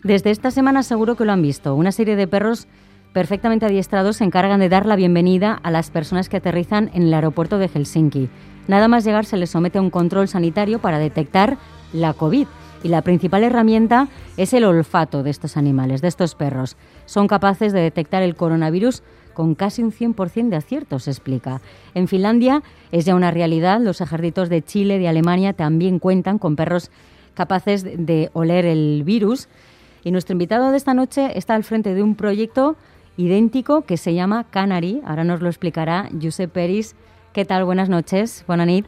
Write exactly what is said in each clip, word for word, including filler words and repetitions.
Desde esta semana seguro que lo han visto. Una serie de perros perfectamente adiestrados se encargan de dar la bienvenida a las personas que aterrizan en el aeropuerto de Helsinki. Nada más llegar se les somete a un control sanitario para detectar la COVID. Y la principal herramienta es el olfato de estos animales, de estos perros. Son capaces de detectar el coronavirus con casi un cien por ciento de acierto, se explica. En Finlandia es ya una realidad. Los ejércitos de Chile, de Alemania, también cuentan con perros capaces de oler el virus. Y nuestro invitado de esta noche está al frente de un proyecto idéntico que se llama Canary. Ahora nos lo explicará Josep Peris. ¿Qué tal? Buenas noches. Bona nit.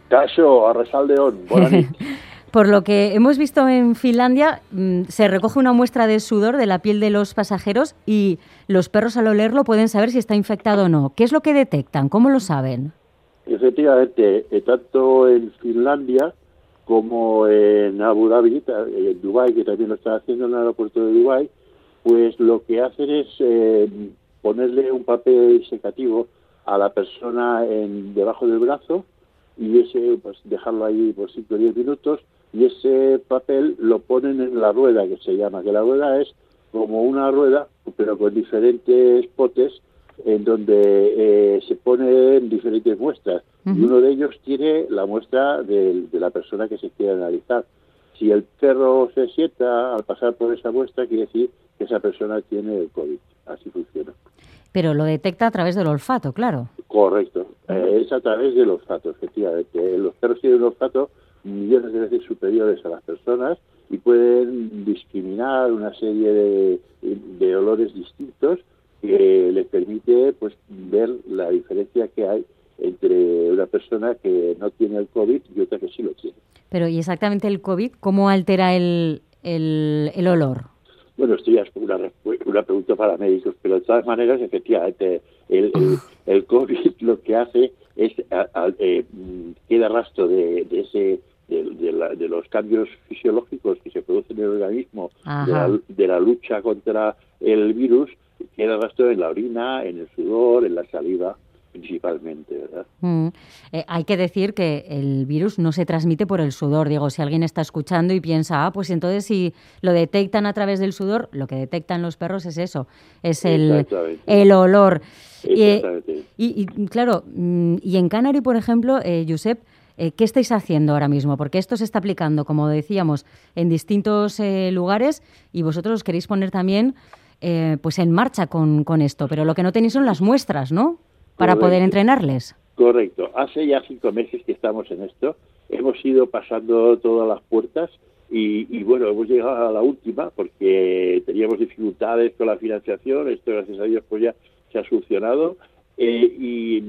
Caso, Arrasáldeón. Bona nit. Por lo que hemos visto en Finlandia, se recoge una muestra de sudor de la piel de los pasajeros y los perros al olerlo pueden saber si está infectado o no. ¿Qué es lo que detectan? ¿Cómo lo saben? Efectivamente, tanto en Finlandia como en Abu Dhabi, en Dubái, que también lo está haciendo en el aeropuerto de Dubái, pues lo que hacen es eh, ponerle un papel secativo a la persona en, debajo del brazo y ese pues dejarlo ahí por cinco o diez minutos y ese papel lo ponen en la rueda, que se llama, que la rueda es como una rueda, pero con diferentes potes en donde eh, se ponen diferentes muestras. Uh-huh. Y uno de ellos tiene la muestra de, de la persona que se quiere analizar. Si el perro se sienta al pasar por esa muestra, quiere decir que esa persona tiene el COVID. Así funciona. Pero lo detecta a través del olfato, claro. Correcto. Uh-huh. Eh, es a través del olfato, efectivamente. Los perros tienen un olfato millones de veces superiores a las personas y pueden discriminar una serie de, de olores distintos que les permite pues ver la diferencia que hay entre una persona que no tiene el COVID y otra que sí lo tiene. Pero, ¿y exactamente el COVID cómo altera el, el, el olor? Bueno, esto ya es una, una pregunta para médicos, pero de todas maneras, efectivamente, el, el, el COVID lo que hace es a, a, eh, queda rastro de, de ese de, de, la, de los cambios fisiológicos que se producen en el organismo, de la, de la lucha contra el virus, queda rastro en la orina, en el sudor, en la saliva, principalmente, ¿verdad? Mm. Eh, hay que decir que el virus no se transmite por el sudor. Digo, si alguien está escuchando y piensa, ah, pues entonces si lo detectan a través del sudor, lo que detectan los perros es eso, es el, el olor. Exactamente. Eh, y, y claro, y en Canary, por ejemplo, eh, Josep, eh, ¿qué estáis haciendo ahora mismo? Porque esto se está aplicando, como decíamos, en distintos eh, lugares y vosotros os queréis poner también eh, pues en marcha con, con esto, pero lo que no tenéis son las muestras, ¿no? Para Correcto. Poder entrenarles. Correcto. Hace ya cinco meses que estamos en esto. Hemos ido pasando todas las puertas y, y bueno, hemos llegado a la última porque teníamos dificultades con la financiación. Esto, gracias a Dios, pues ya se ha solucionado. Eh, y,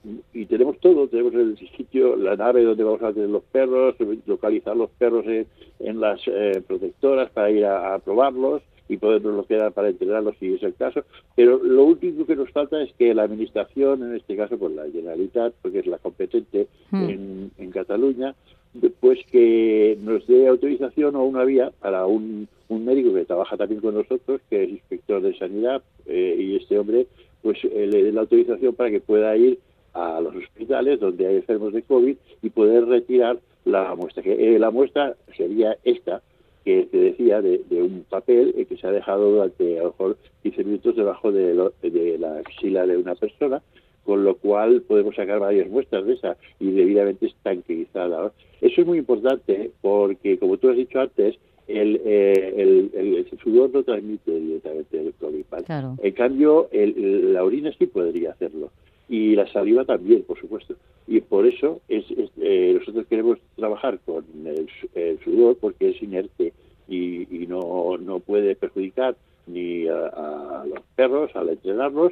y tenemos todo. Tenemos el sitio, la nave donde vamos a tener los perros, localizar los perros en, en las eh, protectoras para ir a, a probarlos y podernos quedar para entrenarlos si es el caso, pero lo único que nos falta es que la administración, en este caso pues la Generalitat, porque es la competente mm. en, en Cataluña, pues que nos dé autorización o una vía para un, un médico que trabaja también con nosotros, que es inspector de sanidad, eh, y este hombre pues eh, le dé la autorización para que pueda ir a los hospitales donde hay enfermos de COVID y poder retirar la muestra, que eh, la muestra sería esta, que te decía, de, de un papel eh, que se ha dejado durante a lo mejor quince minutos debajo de, lo, de la axila de una persona, con lo cual podemos sacar varias muestras de esa y debidamente estanqueizada, ¿no? Eso es muy importante porque, como tú has dicho antes, el, eh, el, el, el sudor no transmite directamente el COVID, ¿vale? Claro. En cambio, el, el, la orina sí podría hacerlo. Y la saliva también, por supuesto. Y por eso es, es eh, nosotros queremos trabajar con el, el sudor porque es inerte y, y no, no puede perjudicar ni a, a los perros al entrenarlos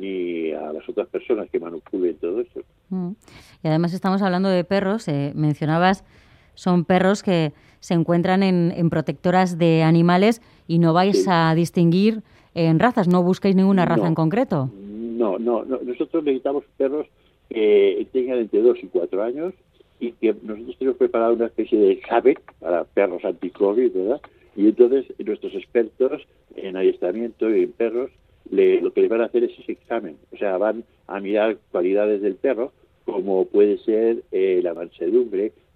ni a las otras personas que manipulen todo eso. Mm. Y además estamos hablando de perros, eh, mencionabas, son perros que se encuentran en, en protectoras de animales y no vais sí. a distinguir en razas, no buscáis ninguna raza no, en concreto. No, no, no, nosotros necesitamos perros que tengan entre dos y cuatro años y que nosotros tenemos preparado una especie de examen para perros anti-COVID, ¿verdad? Y entonces nuestros expertos en adiestramiento y en perros le, lo que les van a hacer es ese examen. O sea, van a mirar cualidades del perro, como puede ser eh, la mansedumbre,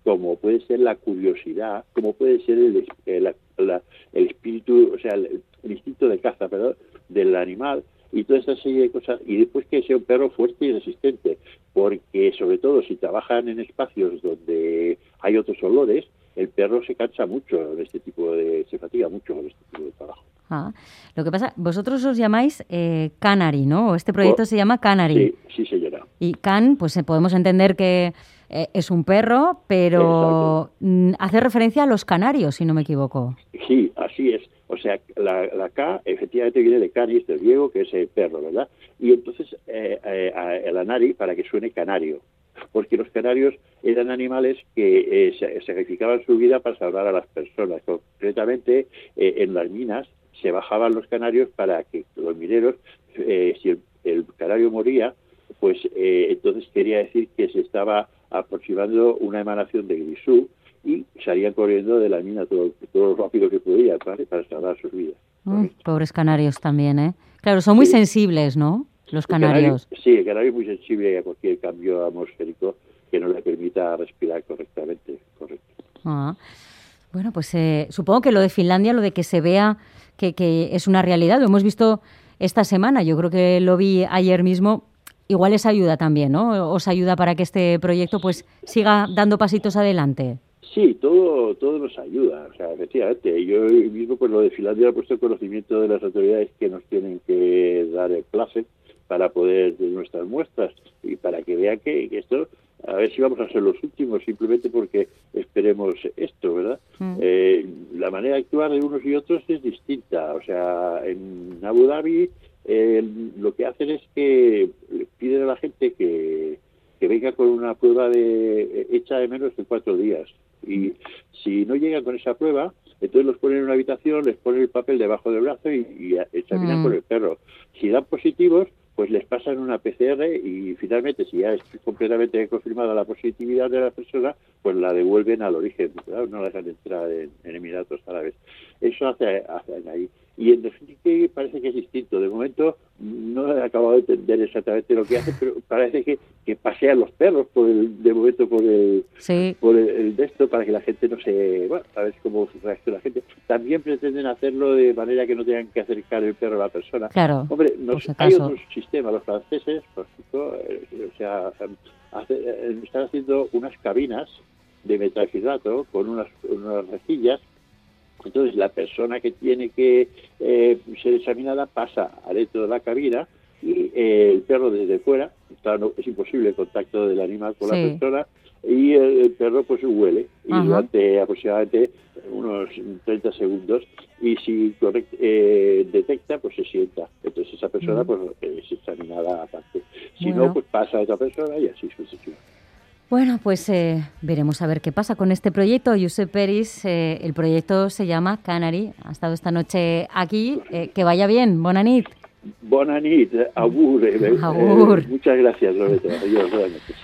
como puede ser la curiosidad, como puede ser el, el, la, el espíritu, o sea, el, el instinto de caza, perdón, del animal, y toda esta serie de cosas, y después que sea un perro fuerte y resistente, porque sobre todo si trabajan en espacios donde hay otros olores, el perro se cansa mucho en este tipo de, se fatiga mucho con este tipo de trabajo. Ah, lo que pasa, vosotros os llamáis eh, Canary, ¿no? Este proyecto Oh, se llama Canary. Sí, sí, señora. Y Can, pues eh, podemos entender que eh, es un perro, pero mm, hace referencia a los canarios, si no me equivoco. Sí, así es. O sea, la, la K efectivamente viene de canis, del griego, que es el perro, ¿verdad? Y entonces eh, eh, el anari para que suene canario, porque los canarios eran animales que eh, se, sacrificaban su vida para salvar a las personas. Concretamente, eh, en las minas se bajaban los canarios para que los mineros, eh, si el, el canario moría, pues eh, entonces quería decir que se estaba aproximando una emanación de grisú, y salían corriendo de la mina todo, todo lo rápido que podían, ¿vale? Para salvar sus vidas. Mm, pobres canarios también, ¿eh? Claro, son muy sí. sensibles, ¿no? Los canarios. El canario, sí, el canario es muy sensible a cualquier cambio atmosférico que no le permita respirar correctamente. Correcto. Ah. Bueno, pues eh, supongo que lo de Finlandia, lo de que se vea que, que es una realidad, lo hemos visto esta semana, yo creo que lo vi ayer mismo, igual les ayuda también, ¿no? Os ayuda para que este proyecto pues siga dando pasitos adelante. Sí, todo todo nos ayuda, o sea, efectivamente. Yo mismo, pues lo de Finlandia, he puesto en conocimiento de las autoridades que nos tienen que dar el placer para poder de nuestras muestras y para que vean que, que esto, a ver si vamos a ser los últimos, simplemente porque esperemos esto, ¿verdad? Mm. Eh, la manera de actuar de unos y otros es distinta, o sea, en Abu Dhabi eh, lo que hacen es que piden a la gente que, que venga con una prueba de hecha de menos de cuatro días. Y si no llegan con esa prueba, entonces los ponen en una habitación, les ponen el papel debajo del brazo y, y examinan mm. con el perro. Si dan positivos, pues les pasan una P C R y finalmente, si ya es completamente confirmada la positividad de la persona, pues la devuelven al origen, ¿verdad? No la dejan entrar en, en Emiratos Árabes. Eso hace, hacen ahí. Y en definitiva parece que es distinto. De momento no he acabado de entender exactamente lo que hace, pero parece que, que pasean los perros por el, de momento por el, sí. por el, el de esto para que la gente no se... Bueno, a ver cómo reacciona la gente. También pretenden hacerlo de manera que no tengan que acercar el perro a la persona. Claro. Hombre, nos, si hay otros sistemas. Los franceses, por ejemplo, eh, o sea, hace, eh, están haciendo unas cabinas de metalfilato con unas, unas rejillas. Entonces la persona que tiene que eh, ser examinada pasa adentro de la cabina y eh, el perro desde fuera, claro, no, es imposible el contacto del animal con sí. la persona, y el, el perro pues huele y Ajá. durante aproximadamente unos treinta segundos, y si correct, eh, detecta pues se sienta, entonces esa persona pues es examinada aparte, si bueno. no pues pasa a otra persona y así sucesivamente. Bueno, pues eh, veremos a ver qué pasa con este proyecto. Josep Peris, eh, el proyecto se llama Canary, ha estado esta noche aquí. Eh, que vaya bien, bona nit. Bona nit, agur. Eh, agur. Eh, muchas gracias, Loreto. Adiós, buenas noches.